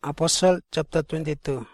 Apostle chapter 22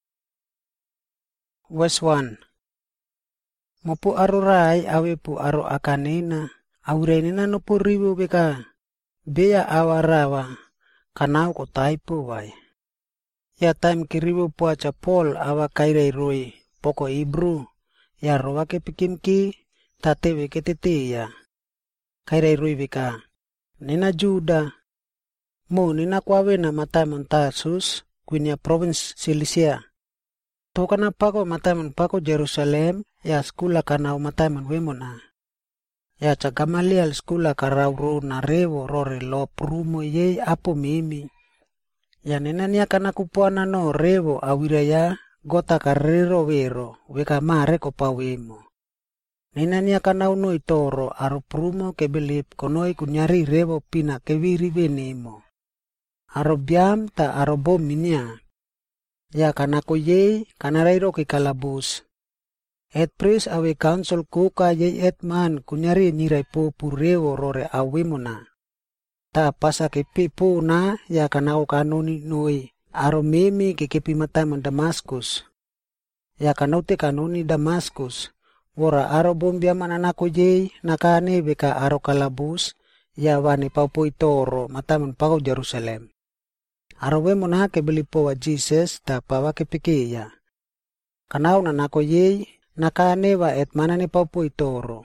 verse 1. Mopu arurai awe pu aru akanina aurenina no pu ribu beka beya awarawa kanau ko taipu wai. Ya time kiribu pu acha Paul awa kairai roi poko Hebrew ya rowa ke pikimki tatewe ke tete ya kairai roi beka nina Juda mo nina kwawe na matamon Tarsus kwinia province Cilicia. To kana pako matamon pako Jerusalem ya skula kana matamon wemona. Ya cha Gamaliel skula karau na rewo rore lo prumo ye apo mimi. Ya nina nia kana kupuana no rewo awiraya gota karero wero weka mare ko pawemo. Nina nia kana uno itoro aru prumo ke belip konoi kunyari rewo pina kewiri venimo. Arobiam ta arobom minia. Ya kanako ye kanarairo ke kalabus. Et pris awe council kuka ye et man kunyari nirai po purewo rore awimona. Ta pasa ke pipu na ya kanako kanoni noi. Aro mimi ke kepi mataman Damaskus. Ya kanote kanoni Damaskus. Wora arobom biaman anako ye nakane beka aro kalabus. Ya wani paupo itoro mataman pako Jerusalem. Arawe mona ke belipo wa Jesus ta pawa ke pikiya. Kanau na nako ye nakane wa et mana ne paupo itoro.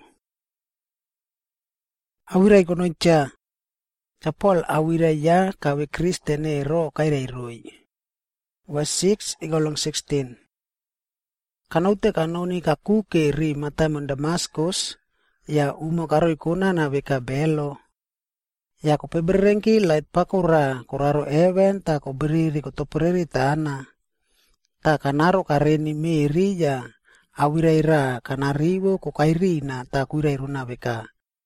Awirai kono cha Paul awirai ya kawe Kristene ro kairai roi. Verse 6 igolong 16. Kanaute kanoni kaku ke ri matamon Damaskus ya umo karoi kuna na beka belo. Ya ko peberengki lait pakura kuraro even ta ko beriri ko topereri tana. Ta kanaro kareni meri ya awiraira kanariwo ko kairina ta kuirairuna beka.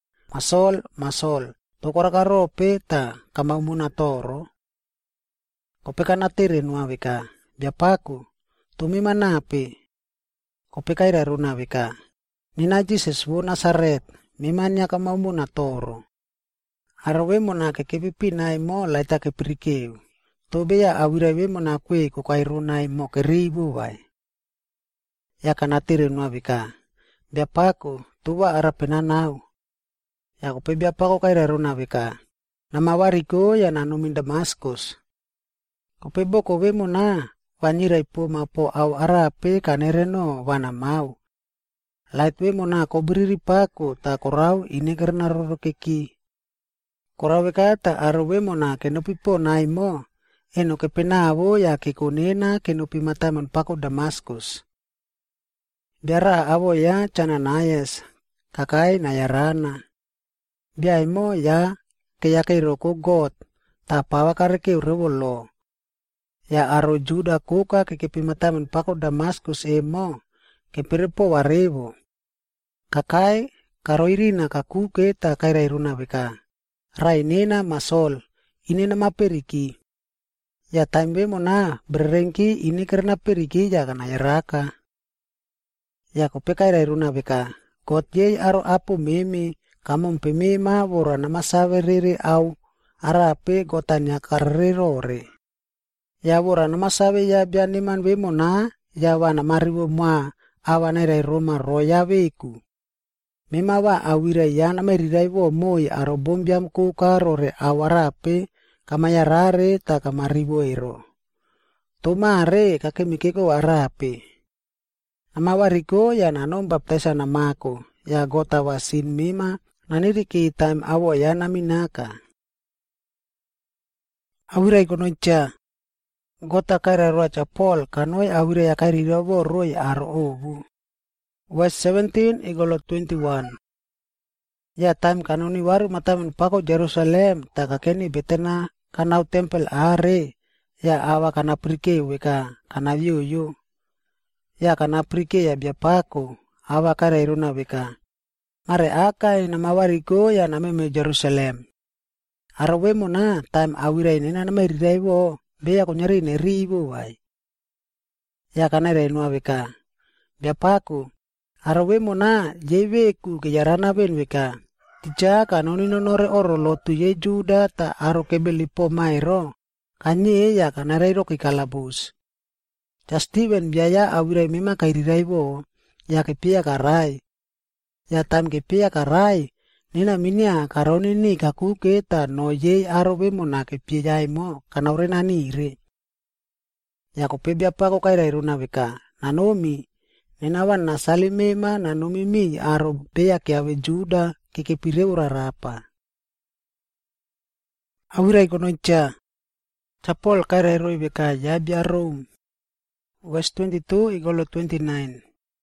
Masol tokora karope ta kamamuna toro. Ko pekanatere nuwa beka. Biapaku tumi manape. Ko pekairaruna beka. Nina Jesus wo Nazaret mimanya kamamuna toro. Arawe mona ke kepipinai mo laita ke pirikeu. Tobe ya awirawe mona kwe ko kairunai mo ke ribu wai. Ya kanatire nua bika. Biapaku tuwa arapenanau. Ya ko pe biapako kairaruna bika. Nama wariko ya nanumin Damaskus. Ko pe boko we mona wanyirai po mapo au arape kanereno wana mau. Lait we mona ko beriri paku ta korau ini karena roro keki. Korawe kata arawe mona kenopi po naimo, eno kepenawo ya kekunena kenopi matamon pako Damaskus. Biara awo ya Cananayas, kakai nayarana. Biaimo ya keyake roko got, tapawa kareke urewolo. Ya aro Juda kuka kekepi matamon pako Damaskus emo, keperepo warewo. Kakai karoirina kakuke ta kairairuna beka. Rainena masol, ini nama periki. Ya taimbe mona berengki ini karena periki ya kana yaraka. Ya kopeka iruna beka. Kot ye aro apu mimi, kamon pemima wora nama saveriri au arape gotanya karrerore. Ya wora nama save ya bianiman we mona ya wana mariwo ma awana rai Roma roya weku. Memawa awira yana merirai wo moi aro bombiam ku karore awarape kamayarare ta kamaribo ero. Tomare kakemikeko arape. Amawariko ya nanom baptesa namako ya gota wasin mima naniriki time awo ya naminaka. Awira ikonocha gota kaira roacha Paul kanoi awira ya kairi robo roi aro obu. Verse 17 igolo 21. Ya time kanoni waru matamin pako Jerusalem takakeni betena kanau tempel are ya awa kana prike weka kana yuyu. Ya kana prike ya biapako awa kara iruna weka. Mare akai nama wariko ya nameme Jerusalem. Arawe mona time awira ini na nama riraiwo beya kunyari neriwo wai. Ya kana irainuwa weka. Biapako arawe mona jeweku ke yarana ben weka. Tija kanoni nonore oro lotu ye Juda ta aro kebeli po mairo. Kanye ya kanarairo kikalabus. Ja Steven biaya awirai mema kairaibo ya kepia karai. Ya tam kepia karai. Nina minia karoni ni kaku keta no ye arobe mona kepia jaimo kanaurena nire. Ya kopebia pako kairairu na beka. Nanomi. Ninawan nasali mema nanomi mi arobe ya kiawe Juda kekepire urarapa. Awirai konocha. Chapol kairairu beka ya bia Rome. Verse 22 igolo 29.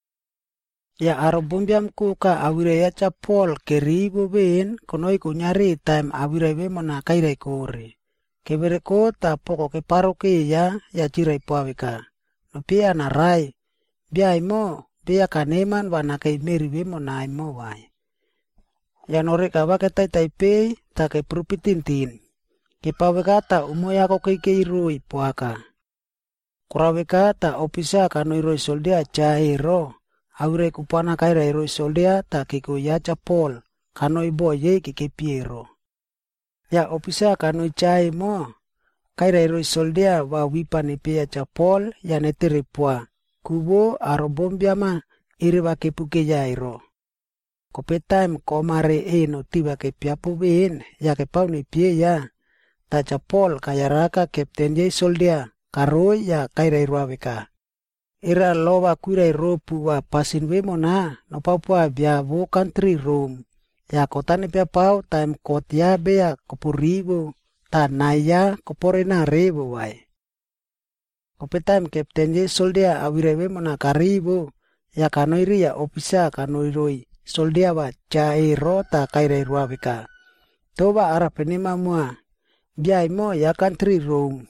Ya arobombiam kuka awirai ya chapol keribo ben konoi kunyari time awirai be mona kairai kore. Kebere kota poko ke paroke ya chirai pawika. No pia na rai. Bia imo bia kaneman wana kai meri be mona imo wai. Ya nore kawa ke tai ta ke prupitintin. Ke pawika ta umoya ko ke irui puaka. Kuraweka ta opisa kanoi roi soldia cha ero. Aure kupana kaira roi soldia ta kiko ya chapol. Kanoi boye kike piero. Ya opisa kanoi cha mo. Kaira roi soldia wa wipane pia chapol ya netere pua. Kubo arobombiama iriwa kepuke ya ero. Kopetaim komare eno tiba ke piapu ben ya ke pauni pie ya. Ta chapol kayaraka kapten ye soldia. Karoi ya kaira iruaweka. Ira lowa kuira iropu wa pasin wemona no papua bia wo country Rome. Ya kotane pia pau time kotia bea kopuribo ta naya koporena rebo wai. Kopetaim kapten ye soldia awire wemona karibo ya kanoiri ya opisa kanoiroi soldia wa cha ero ta kaira iruaweka. Toba arapenema mua bia imo ya country Rome.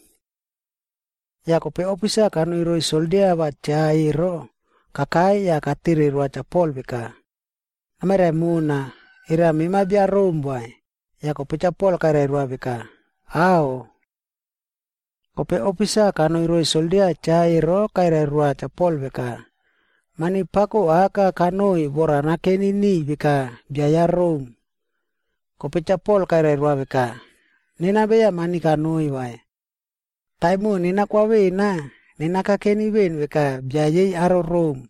Ya kope opisa kanoi roi soldia wa cha ero kakai ya katiri rua chapol beka. Amere muna ira mima bia rombwai ya kope chapol kare rua beka. Ao kope opisa kanoi roi soldia cha ero kare rua chapol beka. Mani pako aka kanoi borana kenini beka biaya rom. Kope chapol kare rua beka. Nina bea mani kanoi wai. Taimu nina kwa wena, nina kakeni wen weka biayei aro Rome.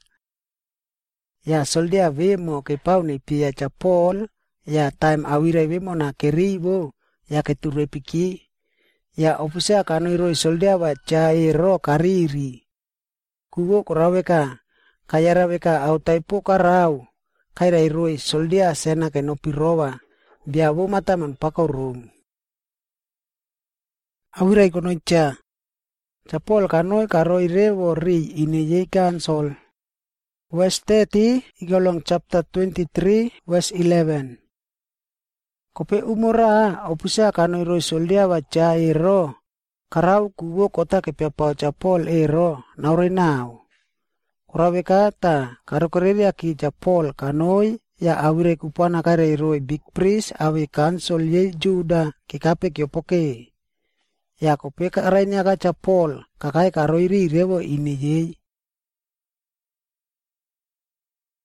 Ya soldia wemo ke pauni pia chapol, ya time awire wemo na keribo, ya keturepiki. Ya opusea kanoi roi soldia wa cha ero kariri. Kubo koraweka, kayara weka au taipo karau. Kaira iroi soldia sena ke nopirowa, biawo mata manpako Rome. Awirai konocha. Chapol kanoi karoi rewo ri ineye kansol. Verse 30 igolong chapter 23 verse 11. Kope umora opisa kanoi roi soldia wa cha ero. Karau kuwo kota kepiapau chapol ero naure nao. Kurawe kata karokoreria ki chapol kanoi ya awire kupana kare roi big priest awe kansol ye Juda kikape kiopoke. Ya kope karainya ka chapol kakai karoiri rewo ini ye.